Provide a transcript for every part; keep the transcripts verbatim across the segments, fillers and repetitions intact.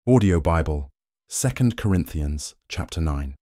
Audio Bible, Second Corinthians chapter nine.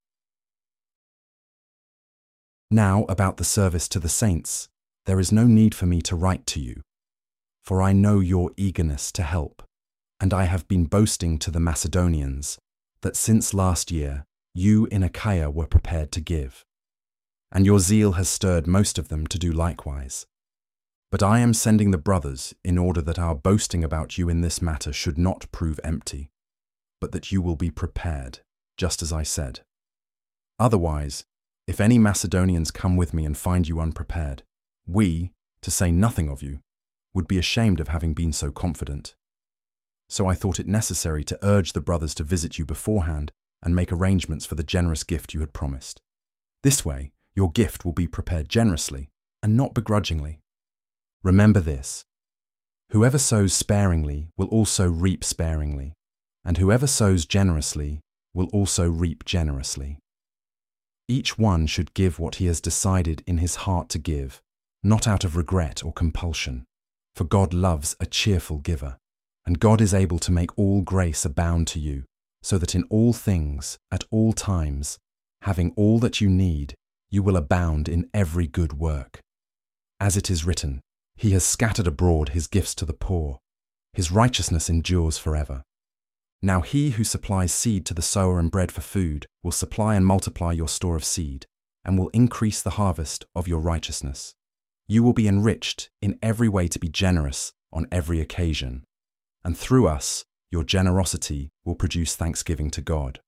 Now about the service to the saints, there is no need for me to write to you, for I know your eagerness to help, and I have been boasting to the Macedonians that since last year you in Achaia were prepared to give, and your zeal has stirred most of them to do likewise. But I am sending the brothers in order that our boasting about you in this matter should not prove empty, but that you will be prepared, just as I said. Otherwise, if any Macedonians come with me and find you unprepared, we, to say nothing of you, would be ashamed of having been so confident. So I thought it necessary to urge the brothers to visit you beforehand and make arrangements for the generous gift you had promised. This way, your gift will be prepared generously and not begrudgingly. Remember this: whoever sows sparingly will also reap sparingly, and whoever sows generously will also reap generously. Each one should give what he has decided in his heart to give, not out of regret or compulsion, for God loves a cheerful giver, and God is able to make all grace abound to you, so that in all things, at all times, having all that you need, you will abound in every good work. As it is written, He has scattered abroad his gifts to the poor. His righteousness endures forever. Now he who supplies seed to the sower and bread for food will supply and multiply your store of seed, and will increase the harvest of your righteousness. You will be enriched in every way to be generous on every occasion, and through us your generosity will produce thanksgiving to God.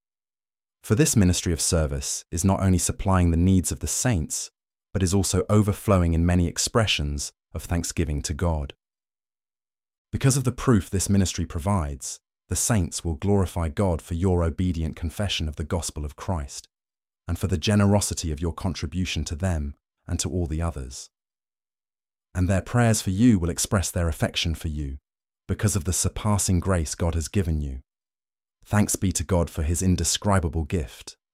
For this ministry of service is not only supplying the needs of the saints, but is also overflowing in many expressions of thanksgiving to God. Because of the proof this ministry provides, the saints will glorify God for your obedient confession of the gospel of Christ, and for the generosity of your contribution to them and to all the others. And their prayers for you will express their affection for you, because of the surpassing grace God has given you. Thanks be to God for his indescribable gift.